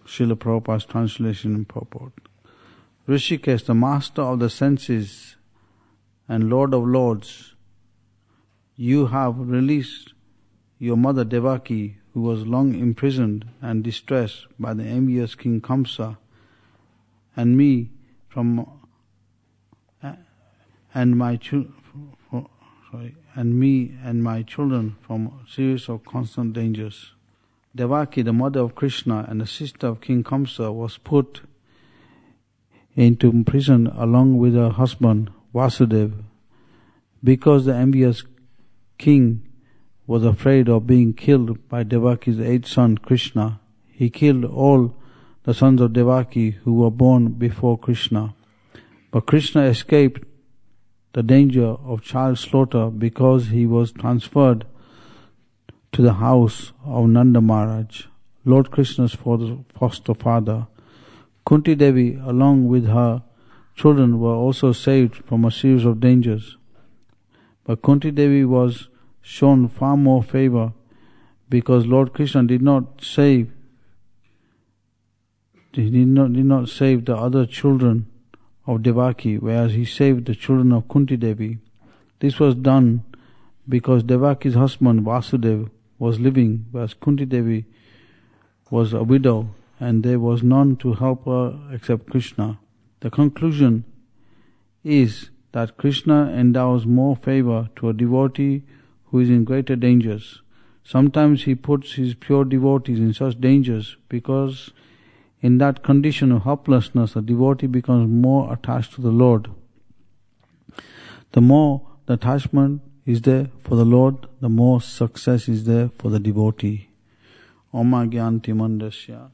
Srila Prabhupada's translation and purport. Rishikesh, the master of the senses and Lord of Lords, you have released your mother Devaki, who was long imprisoned and distressed by the envious King Kamsa, and me from and my children from a series of constant dangers. Devaki, the mother of Krishna and the sister of King Kamsa, was put into prison along with her husband Vasudeva. Because the envious king was afraid of being killed by Devaki's eighth son Krishna, he killed all the sons of Devaki who were born before Krishna. But Krishna escaped the danger of child slaughter because he was transferred to the house of Nanda Maharaj, Lord Krishna's foster father. Kunti Devi, along with her children, were also saved from a series of dangers. But Kunti Devi was shown far more favor because Lord Krishna did not save the other children of Devaki, whereas he saved the children of Kunti Devi. This was done because Devaki's husband Vasudeva was living, whereas Kunti Devi was a widow, and there was none to help her except Krishna. The conclusion is that Krishna endows more favor to a devotee who is in greater dangers. Sometimes he puts his pure devotees in such dangers because in that condition of helplessness, a devotee becomes more attached to the Lord. The more the attachment is there for the Lord, the more success is there for the devotee. Oma Gyanti Mandasya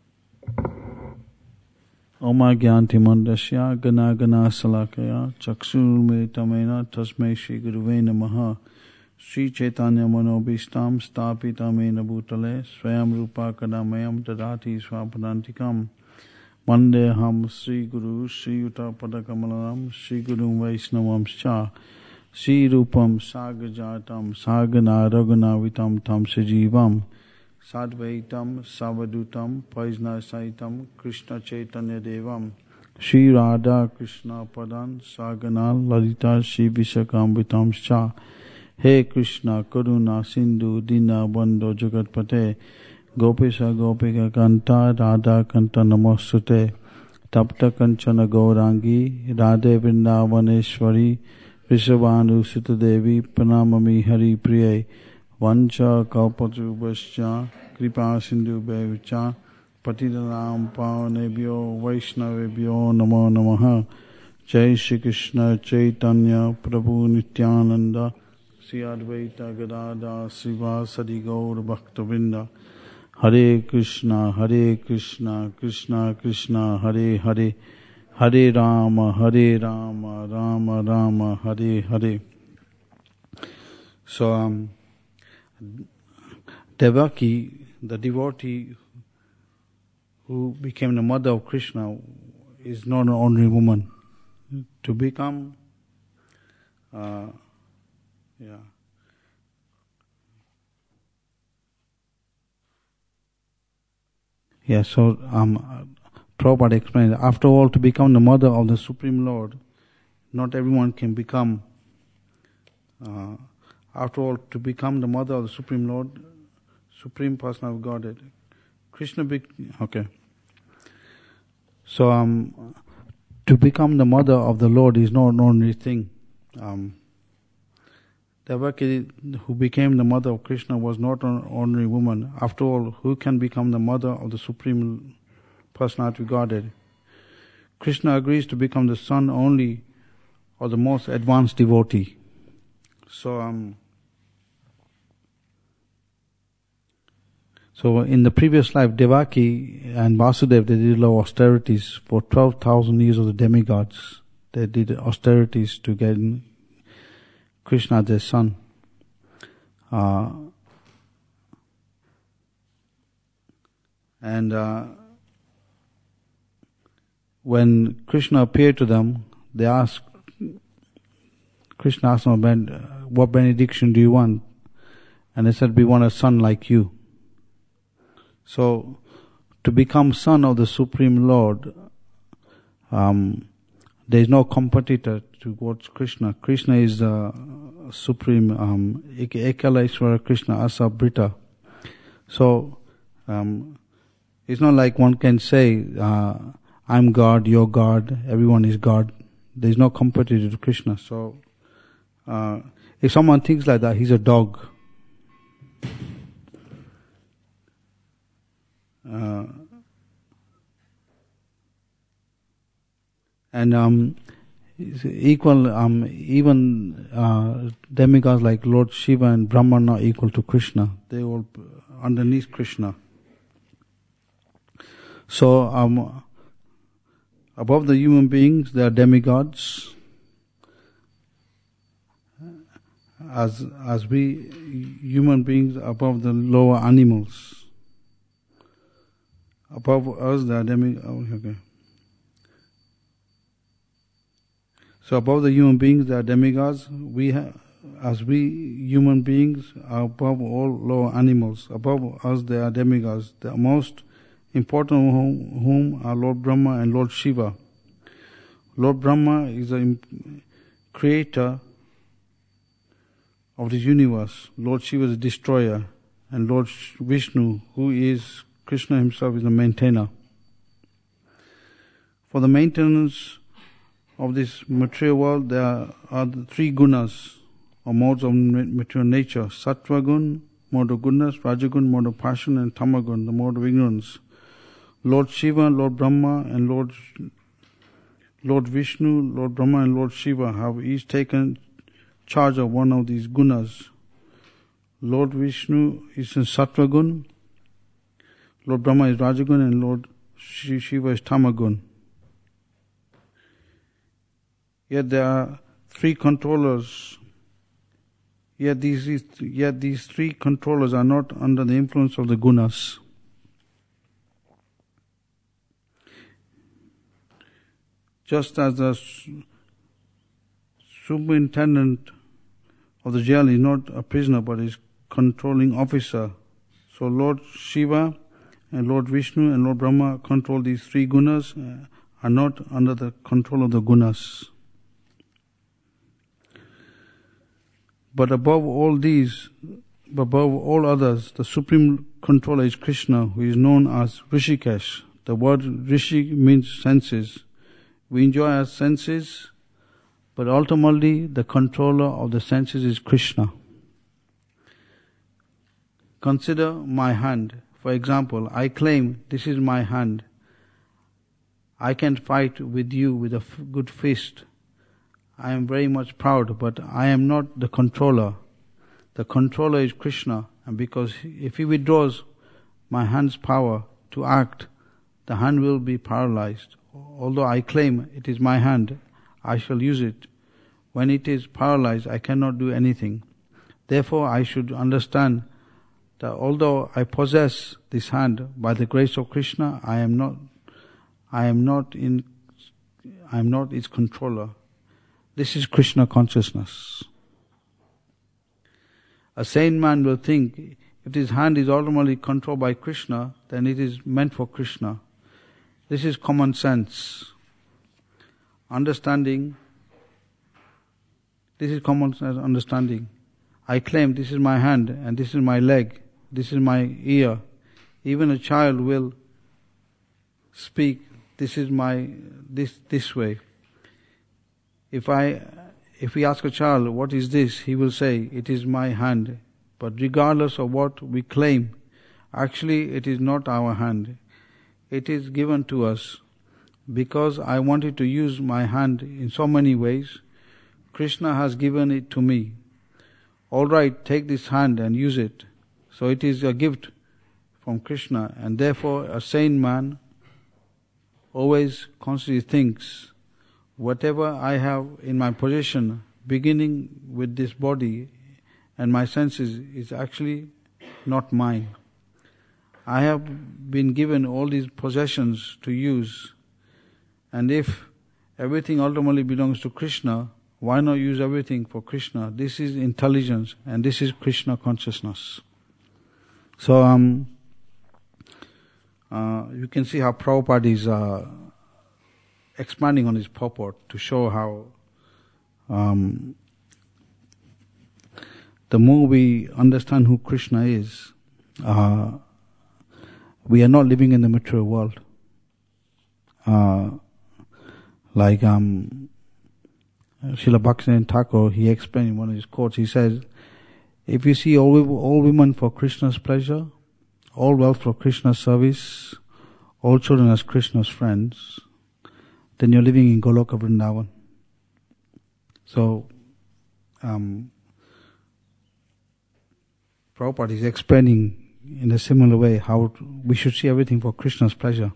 Oma Gyanti Mandasya Gana Gana Salakaya Chakshur Tamena Tasmai Shri Guruve Namaha Sri Chaitanya Manobishtam Stapitamena Bhutale Swayam Rupa Kadamayam Dadati Swapadantikam Vandeham Sri Guru Sri Yuta Padakamalam Sri Guru Vaisnavam Scha Sri Rupam Sagajatam Sagana Raghunavitam Tam Sajivam Sadvaitam Savadutam Paisna Saitam Krishna Chaitanya Devam Sri Radha Krishna Padan Sagana Lalita Sri Vishakambitam Scha He Krishna Karuna Sindhu Dina Bandho Jagatpate Gopisa Gopika Kanta Radha Kanta Namostute Tapta Kanchana Gaurangi Radhe Vrindavaneshwari Vishavanu Sita Devi Pranamami Hari Priye Vancha Kalpatubhascha Kripa Sindhu Bevicha Patitanam Pavanebhyo Vaishnavebhyo Namo Namaha Jai Shri Krishna Chaitanya Prabhu Nityananda Sri Advaita Gadada Srivasadi Gaur Bhaktavinda Hare Krishna Krishna Krishna Hare Hare Hare Rama Rama Rama Hare Hare. So Devaki, the devotee who became the mother of Krishna, is not an ordinary woman. To become so Prabhupada explained, after all, to become the mother of the Supreme Lord, not everyone can become. After all, to become the mother of the Supreme Lord, Supreme Person of Godhead, Krishna. So, to become the mother of the Lord is not an ordinary thing. Devaki, who became the mother of Krishna, was not an ordinary woman. After all, who can become the mother of the Supreme Personality of Godhead? Krishna agrees to become the son only of the most advanced devotee. So in the previous life, Devaki and Vasudeva, they did a lot of austerities for 12,000 years of the demigods. They did austerities to get Krishna, their son. When Krishna appeared to them, Krishna asked them, what benediction do you want? And they said, we want a son like you. So, to become son of the Supreme Lord, there is no competitor towards Krishna. Krishna is the supreme, Ekala Ishvara Krishna, Asabrita. So, it's not like one can say, I'm God, you're God, everyone is God. There is no competitor to Krishna. So, if someone thinks like that, he's a dog. And equal, even demigods like Lord Shiva and Brahma are not equal to Krishna. They all underneath Krishna. So, above the human beings, there are demigods. As we human beings above the lower animals. Above us, there are demigods. Okay. So above the human beings, there are demigods. As we human beings are above all lower animals. Above us, there are demigods. The most important whom are Lord Brahma and Lord Shiva. Lord Brahma is the creator of the universe. Lord Shiva is the destroyer. And Lord Vishnu, who is Krishna himself, is the maintainer. For the maintenance of this material world, there are the three gunas, or modes of material nature. Sattva gun, mode of goodness; Rajagun, mode of passion; and Tamagun, the mode of ignorance. Lord Shiva, Lord Brahma, and Lord Vishnu, Lord Brahma and Lord Shiva have each taken charge of one of these gunas. Lord Vishnu is in Sattva gun, Lord Brahma is Rajagun, and Lord Shiva is Tamagun. Yet there are three controllers. Yet these three controllers are not under the influence of the gunas. Just as the superintendent of the jail is not a prisoner but is controlling officer, so Lord Shiva and Lord Vishnu and Lord Brahma control these three gunas, are not under the control of the gunas. But above all others, the supreme controller is Krishna, who is known as Rishikesh. The word Rishi means senses. We enjoy our senses, but ultimately the controller of the senses is Krishna. Consider my hand. For example, I claim this is my hand. I can fight with you with a good fist. I am very much proud, but I am not the controller. The controller is Krishna, and because if he withdraws my hand's power to act, the hand will be paralyzed. Although I claim it is my hand, I shall use it. When it is paralyzed, I cannot do anything. Therefore, I should understand that although I possess this hand by the grace of Krishna, I am not its controller. This is Krishna consciousness. A sane man will think, if his hand is ultimately controlled by Krishna, then it is meant for Krishna. This is common sense. Understanding. This is common sense understanding. I claim this is my hand and this is my leg, this is my ear. Even a child will speak, this is this way. If we ask a child, what is this? He will say, it is my hand. But regardless of what we claim, actually it is not our hand. It is given to us. Because I wanted to use my hand in so many ways, Krishna has given it to me. Alright, take this hand and use it. So it is a gift from Krishna, and therefore a sane man always constantly thinks, whatever I have in my possession, beginning with this body and my senses, is actually not mine. I have been given all these possessions to use, and if everything ultimately belongs to Krishna, why not use everything for Krishna? This is intelligence, and this is Krishna consciousness. So, You can see how Prabhupada is expanding on his purport to show how the more we understand who Krishna is, we are not living in the material world. Like Srila Bhaktivinoda Thakur, he explained in one of his quotes, he says, if you see all women for Krishna's pleasure, all wealth for Krishna's service, all children as Krishna's friends, then you're living in Goloka Vrindavan. So, Prabhupada is explaining in a similar way how we should see everything for Krishna's pleasure.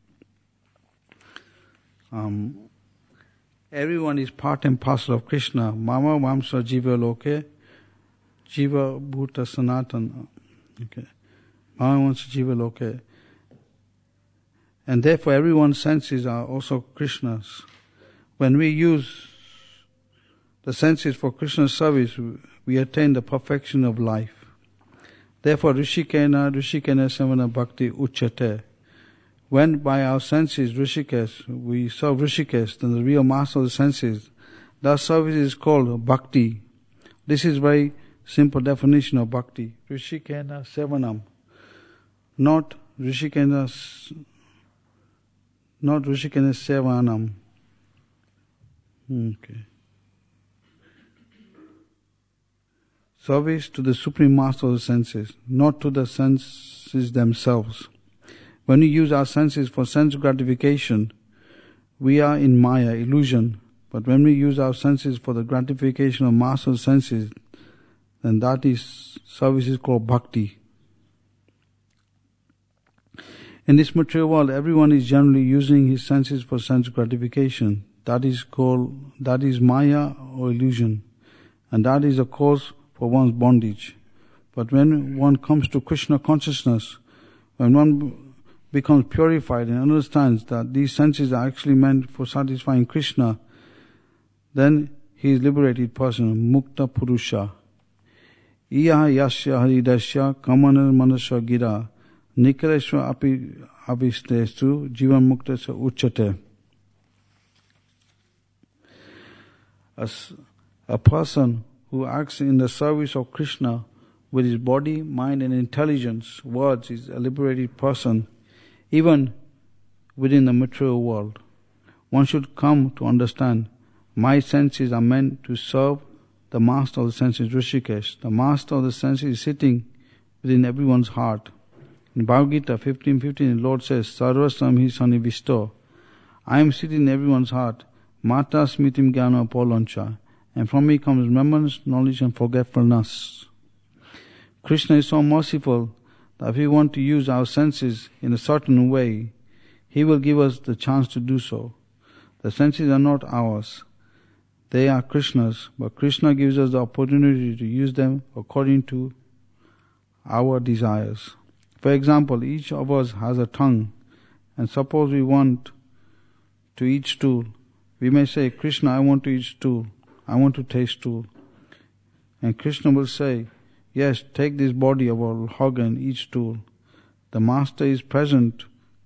Everyone is part and parcel of Krishna. Mama Vamsa Jiva Loke, Jiva Bhuta Sanatana. Okay. Mama Vamsa Jiva Loke. And therefore everyone's senses are also Krishna's. When we use the senses for Krishna's service, we attain the perfection of life. Therefore, Rishikena Samana Bhakti Uchate. When by our senses, Rishikesh, we serve Rishikesh, then the real master of the senses, that service is called Bhakti. This is very simple definition of Bhakti. Rishikena Sevanam. Not Rishikena Sevanam. Okay. Service to the Supreme Master of the senses, not to the senses themselves. When we use our senses for sense gratification, we are in Maya, illusion. But when we use our senses for the gratification of Master of the senses, then that is service is called Bhakti. In this material world, everyone is generally using his senses for sense gratification. That is Maya or illusion. And that is a cause for one's bondage. But when one comes to Krishna consciousness, when one becomes purified and understands that these senses are actually meant for satisfying Krishna, then he is liberated person, Mukta Purusha. Iyaha yasya haridasya kamanar manasya gira nikareshwa apistestu jivan muktasya uchate. A person who acts in the service of Krishna with his body, mind and intelligence, words, is a liberated person, even within the material world. One should come to understand, my senses are meant to serve the master of the senses, Rishikesh. The master of the senses is sitting within everyone's heart. In Bhagavad Gita 15:15, the Lord says, Sarvasam hi sanivisto. I am sitting in everyone's heart. Mata smitim jnana poloncha. And from me comes remembrance, knowledge and forgetfulness. Krishna is so merciful that if we want to use our senses in a certain way, he will give us the chance to do so. The senses are not ours. They are Krishna's, but Krishna gives us the opportunity to use them according to our desires. For example, each of us has a tongue, and suppose we want to eat stool. We may say, Krishna, I want to eat stool. I want to taste stool. And Krishna will say, yes, take this body of our hog and eat stool. The Master is present.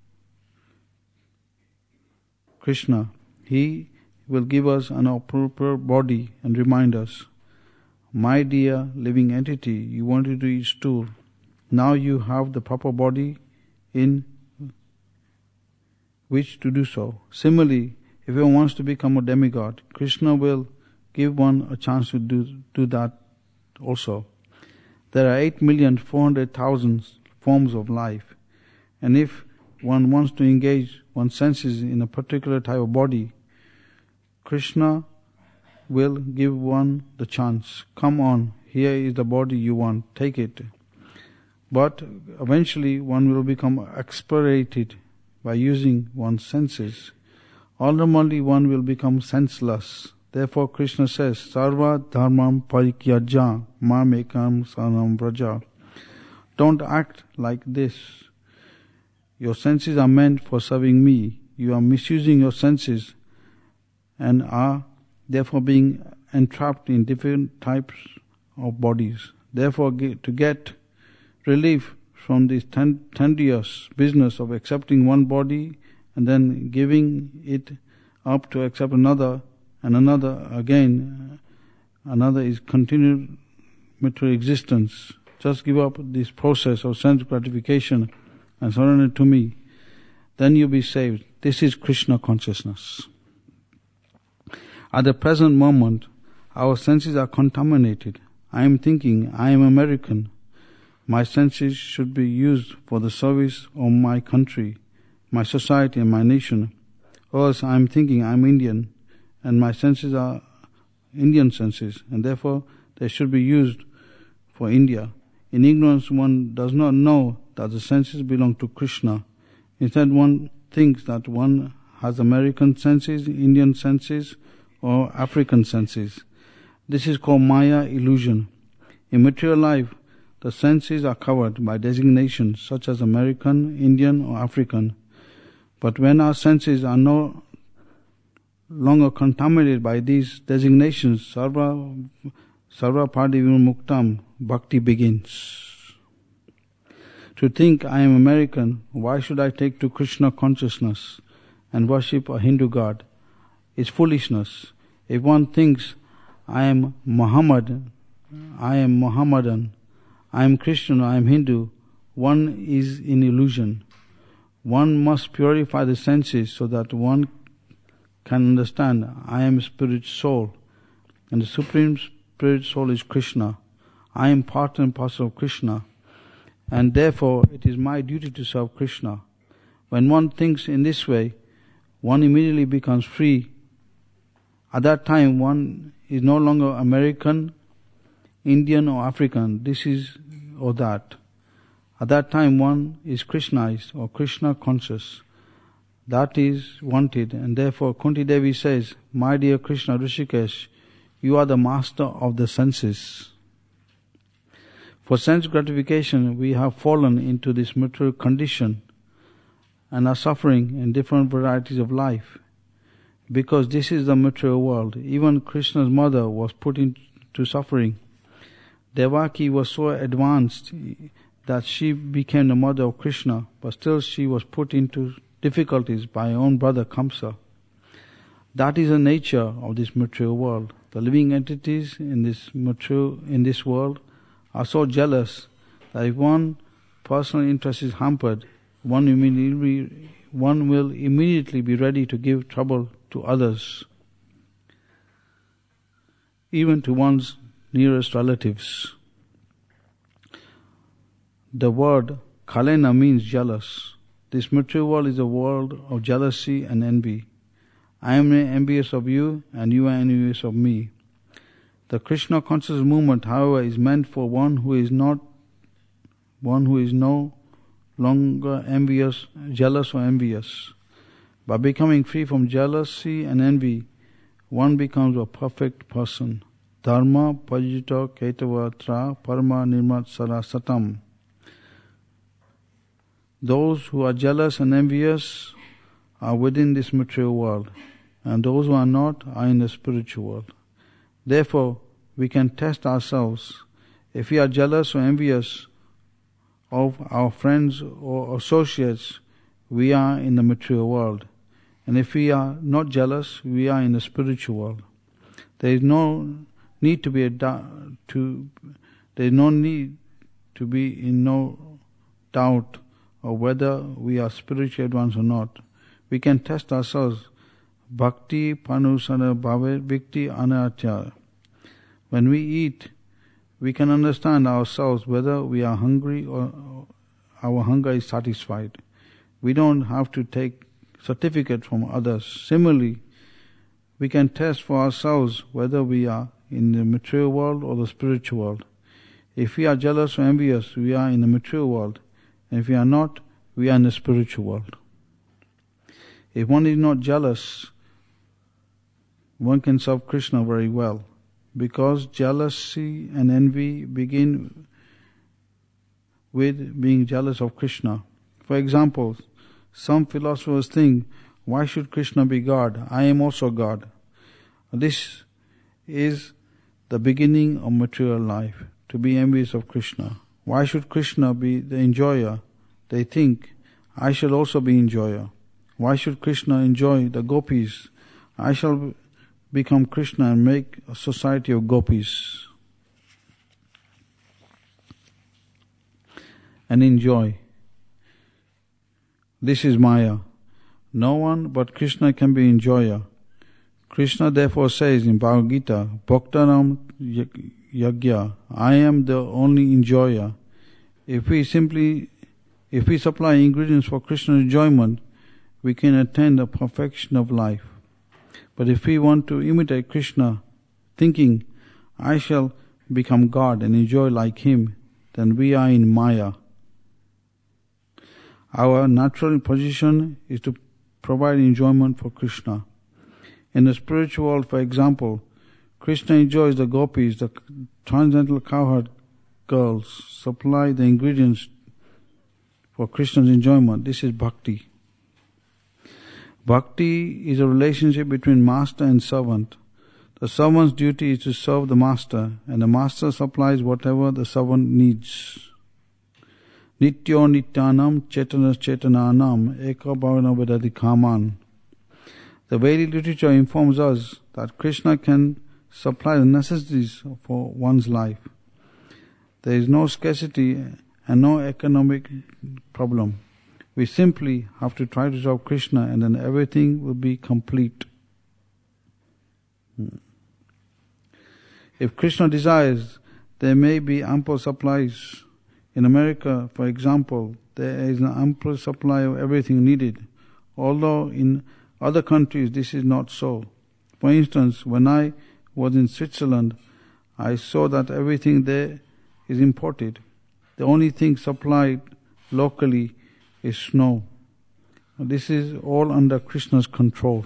Krishna, he will give us an appropriate body and remind us, my dear living entity, you wanted to eat stool. Now you have the proper body in which to do so. Similarly, if one wants to become a demigod, Krishna will give one a chance to do that also. There are 8,400,000 forms of life. And if one wants to engage one's senses in a particular type of body, Krishna will give one the chance. Come on, here is the body you want, take it. But eventually one will become exasperated by using one's senses. Ultimately one will become senseless. Therefore Krishna says, Sarva dharmam parityajya mamekam saranam vraja. Don't act like this. Your senses are meant for serving me. You are misusing your senses and are therefore being entrapped in different types of bodies. Therefore, to get relief from this tedious business of accepting one body and then giving it up to accept another, and another again. Another is continued material existence. Just give up this process of sense gratification and surrender to me. Then you'll be saved. This is Krishna consciousness. At the present moment, our senses are contaminated. I am thinking, I am American. My senses should be used for the service of my country, my society and my nation. Or else I am thinking, I am Indian, and my senses are Indian senses, and therefore they should be used for India. In ignorance, one does not know that the senses belong to Krishna. Instead, one thinks that one has American senses, Indian senses, or African senses. This is called Maya illusion. In material life, the senses are covered by designations such as American, Indian, or African. But when our senses are no longer contaminated by these designations, sarva padi muktam, bhakti begins. To think I am American, why should I take to Krishna consciousness and worship a Hindu god? It's foolishness. If one thinks I am Muhammadan, I am Christian, I am Hindu, one is in illusion. One must purify the senses so that one can understand I am spirit soul, and the supreme spirit soul is Krishna. I am part and parcel of Krishna, and therefore it is my duty to serve Krishna. When one thinks in this way, one immediately becomes free. At that time, one is no longer American, Indian or African, this is or that. At that time, one is Krishnaized or Krishna conscious. That is wanted, and therefore Kunti Devi says, my dear Krishna Rishikesh, you are the master of the senses. For sense gratification, we have fallen into this material condition and are suffering in different varieties of life. Because this is the material world. Even Krishna's mother was put into suffering. Devaki was so advanced that she became the mother of Krishna, but still she was put into difficulties by her own brother Kamsa. That is the nature of this material world. The living entities in this world are so jealous that if one personal interest is hampered, one will immediately be ready to give trouble to others, even to one's nearest relatives. The word kalena means jealous. This material world is a world of jealousy and envy. I am envious of you and you are envious of me. The Krishna consciousness movement, however, is meant for one who is no longer jealous or envious. By becoming free from jealousy and envy, one becomes a perfect person. Dharma pajita ketava tra parma nirmat sarasatam. Those who are jealous and envious are within this material world, and those who are not are in the spiritual world. Therefore, we can test ourselves. If we are jealous or envious of our friends or associates, we are in the material world. And if we are not jealous, we are in the spiritual world. There is no need to be in no doubt of whether we are spiritually advanced or not. We can test ourselves. Bhakti panusana bhave vikti anatya. When we eat, we can understand ourselves whether we are hungry or our hunger is satisfied. We don't have to take certificate from others. Similarly, we can test for ourselves whether we are in the material world or the spiritual world. If we are jealous or envious, we are in the material world. And if we are not, we are in the spiritual world. If one is not jealous, one can serve Krishna very well. Because jealousy and envy begin with being jealous of Krishna. For example, some philosophers think, why should Krishna be God? I am also God. This is the beginning of material life, to be envious of Krishna. Why should Krishna be the enjoyer? They think, I shall also be enjoyer. Why should Krishna enjoy the gopis? I shall become Krishna and make a society of gopis and enjoy. This is Maya. No one but Krishna can be enjoyer. Krishna therefore says in Bhagavad Gita, Bhaktaram Yagya, I am the only enjoyer. If we supply ingredients for Krishna's enjoyment, we can attain the perfection of life. But if we want to imitate Krishna, thinking, I shall become God and enjoy like him, then we are in Maya. Our natural position is to provide enjoyment for Krishna. In the spiritual world, for example, Krishna enjoys the gopis, the transcendental cowherd girls, supply the ingredients for Krishna's enjoyment. This is bhakti. Bhakti is a relationship between master and servant. The servant's duty is to serve the master, and the master supplies whatever the servant needs. Nityo nityanam chetanas chetananam eka bhavana vedati kaman. The Vedic literature informs us that Krishna can supply the necessities for one's life. There is no scarcity and no economic problem. We simply have to try to serve Krishna, and then everything will be complete. If Krishna desires, there may be ample supplies. In America, for example, there is an ample supply of everything needed, although in other countries this is not so. For instance, when I was in Switzerland, I saw that everything there is imported. The only thing supplied locally is snow. This is all under Krishna's control.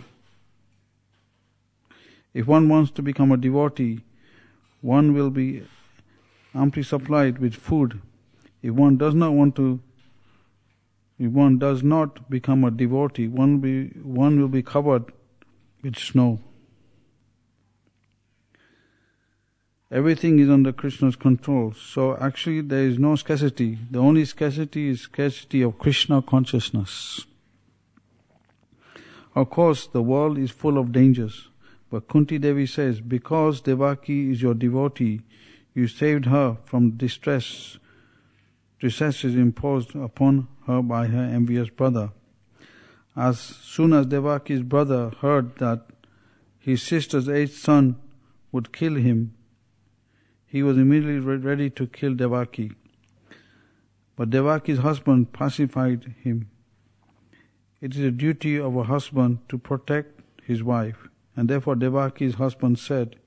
If one wants to become a devotee, one will be amply supplied with food. If one does not become a devotee, one will be covered with snow. Everything is under Krishna's control. So actually there is no scarcity. The only scarcity is scarcity of Krishna consciousness. Of course, the world is full of dangers. But Kunti Devi says, because Devaki is your devotee, you saved her from distresses imposed upon her by her envious brother. As soon as Devaki's brother heard that his sister's eighth son would kill him, he was immediately ready to kill Devaki. But Devaki's husband pacified him. It is a duty of a husband to protect his wife, and therefore Devaki's husband said,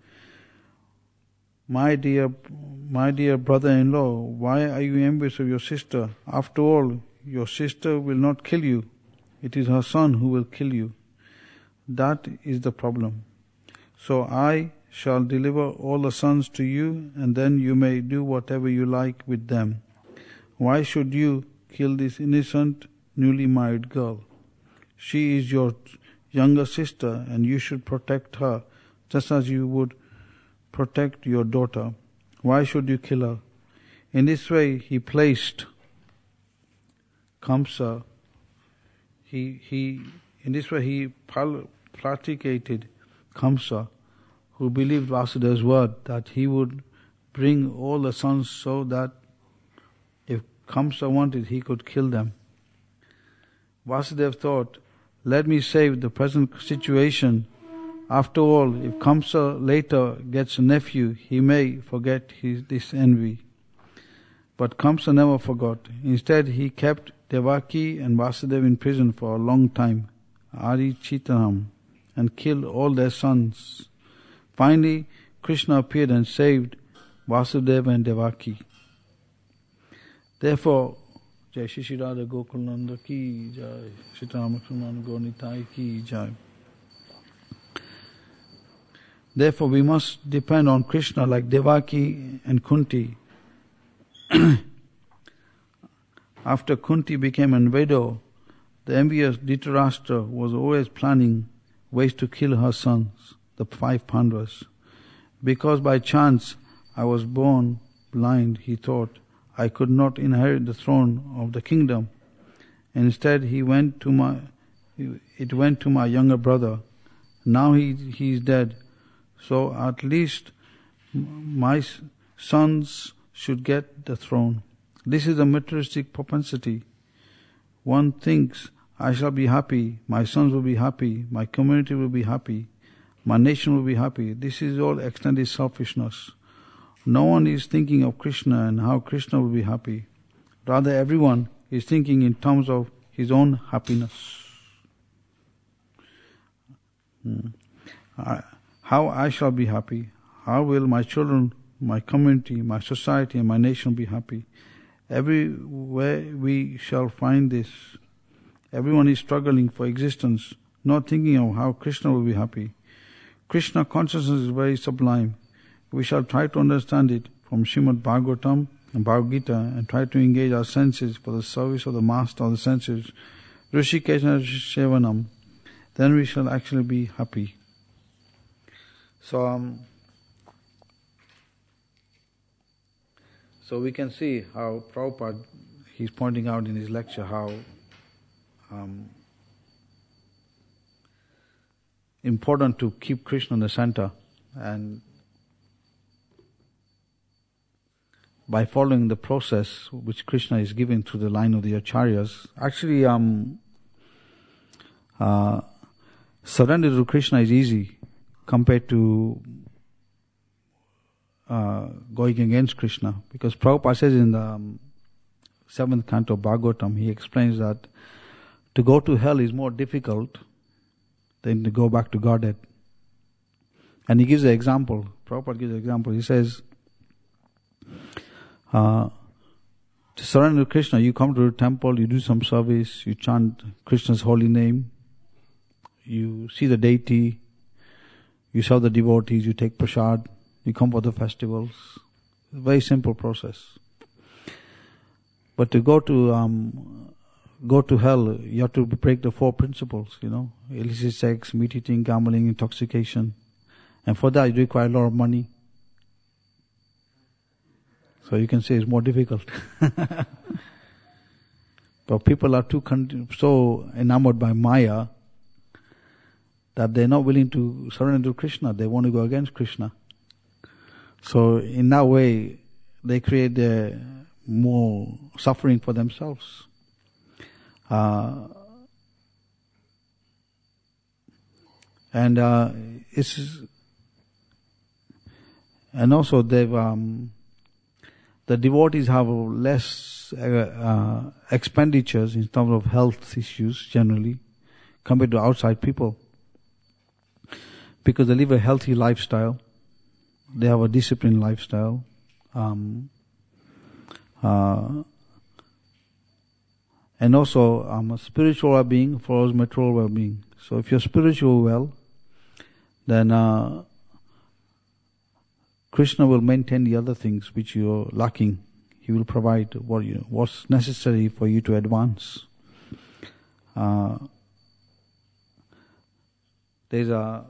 My dear brother-in-law, why are you envious of your sister? After all, your sister will not kill you. It is her son who will kill you. That is the problem. So I shall deliver all the sons to you, and then you may do whatever you like with them. Why should you kill this innocent, newly married girl? She is your younger sister, and you should protect her, just as you would protect your daughter. Why should you kill her? In this way, he placed Kamsa. In this way, he placated Kamsa, who believed Vasudeva's word that he would bring all the sons so that if Kamsa wanted, he could kill them. Vasudeva thought, let me save the present situation. After all, if Kamsa later gets a nephew, he may forget this envy. But Kamsa never forgot. Instead, he kept Devaki and Vasudeva in prison for a long time, Adi Chitanam, and killed all their sons. Finally, Krishna appeared and saved Vasudeva and Devaki. Therefore, Jai Shri Radha Gokulananda ki Jai, Shri Ramakrishna Gauranitai ki Jai. Therefore, we must depend on Krishna like Devaki and Kunti. After Kunti became a widow, the envious Dhritarashtra was always planning ways to kill her sons, the 5 Pandavas. Because by chance I was born blind, he thought, I could not inherit the throne of the kingdom. Instead, it went to my younger brother. Now he is dead. So at least my sons should get the throne. This is a materialistic propensity. One thinks, I shall be happy, my sons will be happy, my community will be happy, my nation will be happy. This is all extended selfishness. No one is thinking of Krishna and how Krishna will be happy. Rather, everyone is thinking in terms of his own happiness. How I shall be happy? How will my children, my community, my society and my nation be happy? Everywhere we shall find this. Everyone is struggling for existence, not thinking of how Krishna will be happy. Krishna consciousness is very sublime. We shall try to understand it from Srimad Bhagavatam and Bhagavad Gita and try to engage our senses for the service of the master of the senses, Rishikeshana Sevanam. Then we shall actually be happy. So we can see how Prabhupada, he's pointing out in his lecture how important to keep Krishna in the center, and by following the process which Krishna is giving through the line of the acharyas, actually surrender to Krishna is easy compared to going against Krishna, because Prabhupada says in the 7th canto of Bhagavatam, he explains that to go to hell is more difficult than to go back to Godhead. And he gives an example. Prabhupada gives an example. He says, to surrender to Krishna, you come to the temple, you do some service, you chant Krishna's holy name, you see the deity, you serve the devotees, you take prasad, you come for the festivals. It's a very simple process. But to go to hell, you have to break the 4 principles, illicit sex, meat eating, gambling, intoxication. And for that, you require a lot of money. So you can say it's more difficult. But people are so enamored by Maya that they're not willing to surrender to Krishna. They want to go against Krishna. So in that way, they create more suffering for themselves. And also they've the devotees have less expenditures in terms of health issues generally compared to outside people, because they live a healthy lifestyle. They have a disciplined lifestyle. And also, a spiritual well-being follows material well-being. So if you're spiritual well, then Krishna will maintain the other things which you're lacking. He will provide what's necessary for you to advance. There's a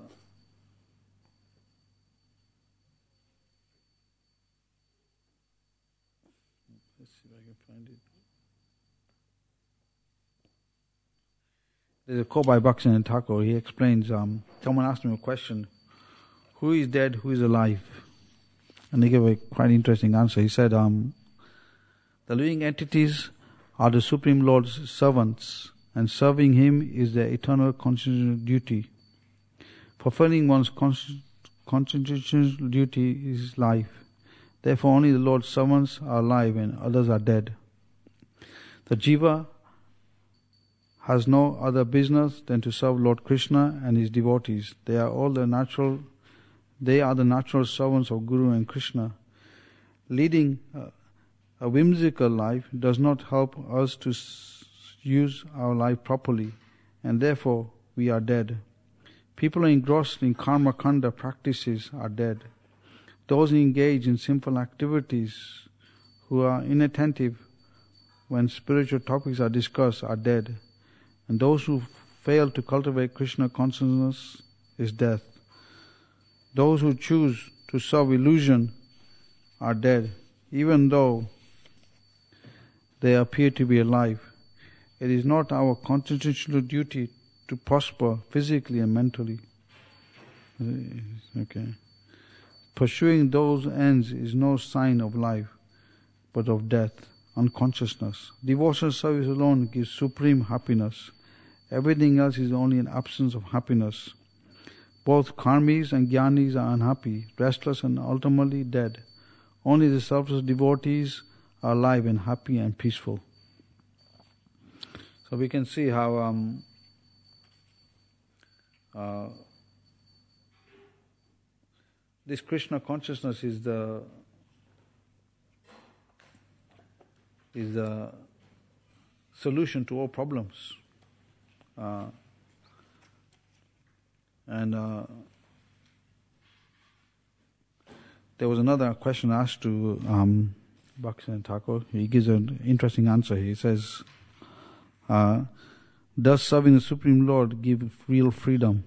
There's a quote by Bhaktivinoda Thakur. He explains, someone asked him a question, who is dead, who is alive? And he gave a quite interesting answer. He said, the living entities are the Supreme Lord's servants, and serving Him is their eternal constitutional duty. Fulfilling one's constitutional duty is life. Therefore only the Lord's servants are alive and others are dead. The jiva has no other business than to serve Lord Krishna and His devotees. They are the natural servants of Guru and Krishna. Leading a whimsical life does not help us to use our life properly, and therefore we are dead. People engrossed in karma kanda practices are dead. Those who engage in sinful activities, who are inattentive when spiritual topics are discussed, are dead. And those who fail to cultivate Krishna consciousness is death. Those who choose to serve illusion are dead, even though they appear to be alive. It is not our constitutional duty to prosper physically and mentally. Okay. Pursuing those ends is no sign of life, but of death, unconsciousness. Devotional service alone gives supreme happiness. Everything else is only an absence of happiness. Both karmis and jnanis are unhappy, restless and ultimately dead. Only the selfless devotees are alive and happy and peaceful. So we can see how this Krishna consciousness is the solution to all problems. There was another question asked to Bhaktivinoda Thakur. He gives an interesting answer. He says, does serving the Supreme Lord give real freedom?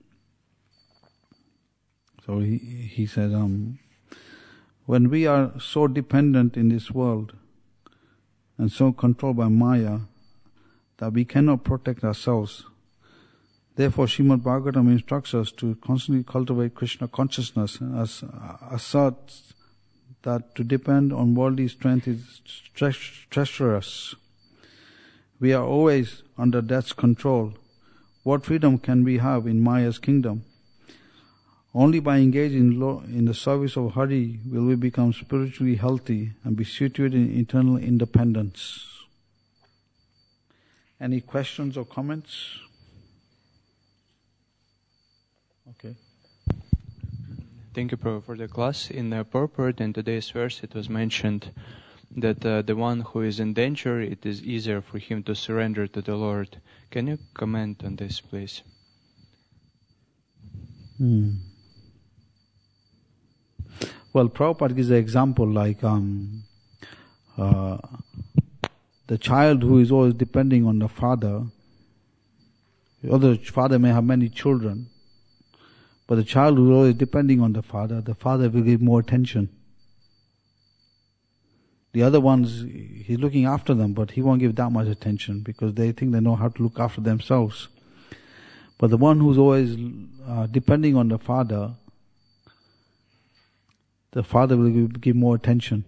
So he said, when we are so dependent in this world and so controlled by Maya that we cannot protect ourselves, therefore Srimad Bhagavatam instructs us to constantly cultivate Krishna consciousness and asserts that to depend on worldly strength is treacherous. We are always under death's control. What freedom can we have in Maya's kingdom? Only by engaging in the service of Hari will we become spiritually healthy and be situated in eternal independence. Any questions or comments? Okay. Thank you, Prabhu, for the class. In the purport in today's verse, it was mentioned that the one who is in danger, it is easier for him to surrender to the Lord. Can you comment on this, please? Well, Prabhupada gives an example like the child who is always depending on the father. The other father may have many children, but the child who is always depending on the father will give more attention. The other ones, he's looking after them, but he won't give that much attention because they think they know how to look after themselves. But the one who's always depending on the father will give more attention.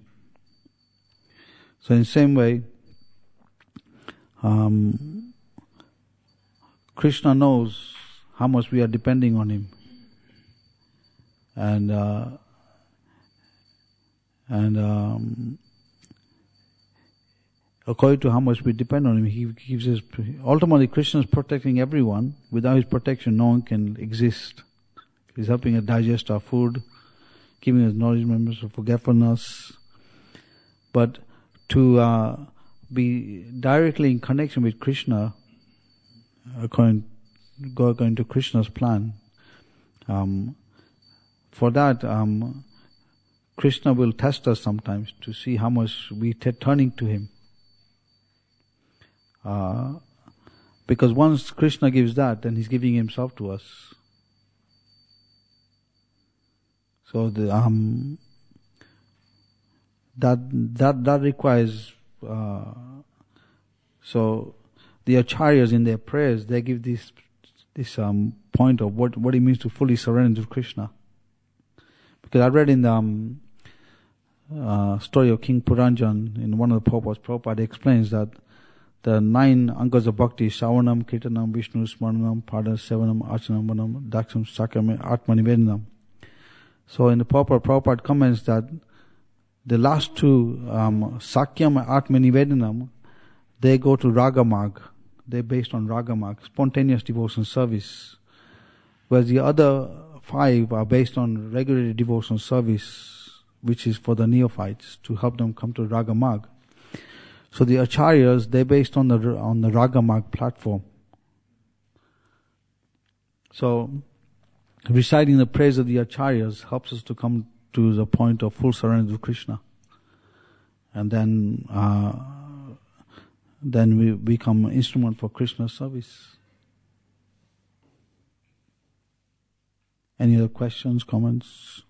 So in the same way, Krishna knows how much we are depending on him. And according to how much we depend on him, he gives us. Ultimately, Krishna is protecting everyone. Without his protection, no one can exist. He's helping us digest our food, giving us knowledge, remembrance, of forgetfulness. But to be directly in connection with Krishna, according to Krishna's plan, for that, Krishna will test us sometimes to see how much we turning to him. Because once Krishna gives that, then he's giving himself to us. So that requires. So the acharyas in their prayers, they give this point of what it means to fully surrender to Krishna. Because I read in the story of King Puranjan in one of the Prabhupada explains that the 9 angas of bhakti, Shravanam, Kirtanam, Vishnu, Smaranam, Pada, Sevanam, Archanam, Vanam, Daksham, Sakam, Atmanivedanam. So in the Prabhupada comments that the last two, Sakyam and Atmanivedanam, they go to Ragamag. They're based on Ragamag, spontaneous devotion service. Whereas the other 5 are based on regular devotional service, which is for the neophytes, to help them come to Ragamag. So the acharyas, they're based on the Ragamag platform. So reciting the praise of the acharyas helps us to come to the point of full surrender to Krishna. And then we become an instrument for Krishna's service. Any other questions, comments?